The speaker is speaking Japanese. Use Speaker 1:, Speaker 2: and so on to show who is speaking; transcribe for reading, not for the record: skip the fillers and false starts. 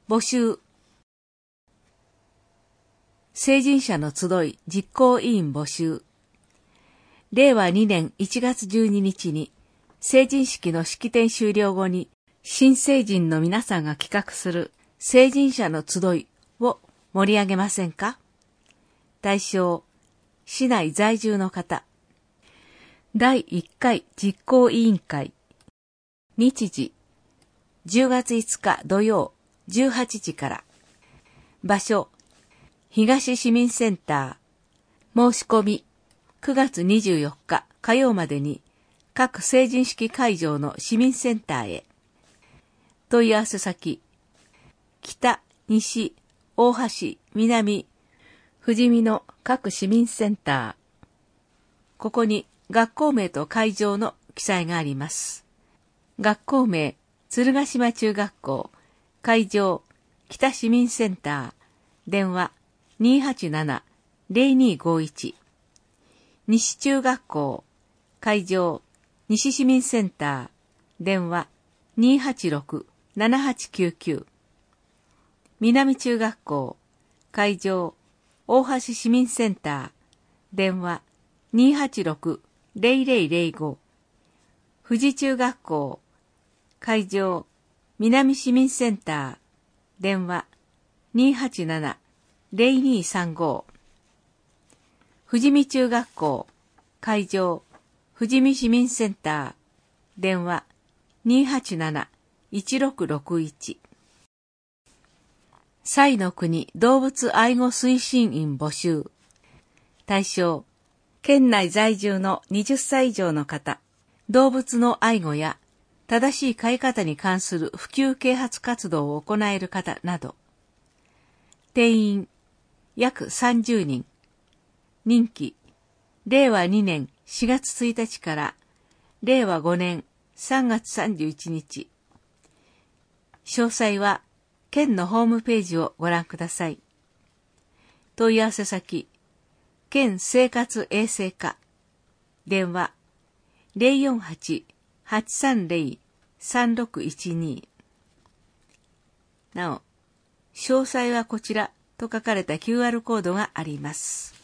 Speaker 1: 募集。成人者の集い実行委員募集。令和2年1月12日に成人式の式典終了後に新成人の皆さんが企画する成人者の集いを盛り上げませんか？対象、市内在住の方。第1回実行委員会。日時、10月5日土曜18時から。場所、東市民センター。申し込み、9月24日火曜までに各成人式会場の市民センターへ。問い合わせ先、北、西、大橋、南、富士見の各市民センター。ここに学校名と会場の記載があります。学校名、鶴ヶ島中学校。会場、北市民センター。電話、287-0251。西中学校。会場、西市民センター。電話、286-7899。南中学校。会場、大橋市民センター。電話、286-0005。富士中学校。会場、南市民センター。電話、287-0235。富士見中学校。会場、富士見市民センター。電話、287-1661。彩の国動物愛護推進員募集。対象、県内在住の20歳以上の方、動物の愛護や正しい飼い方に関する普及啓発活動を行える方など。定員、約30人。任期、令和2年4月1日から令和5年3月31日。詳細は、県のホームページをご覧ください。問い合わせ先、県生活衛生課。電話、048-830-3612。なお、詳細はこちらと書かれた QR コードがあります。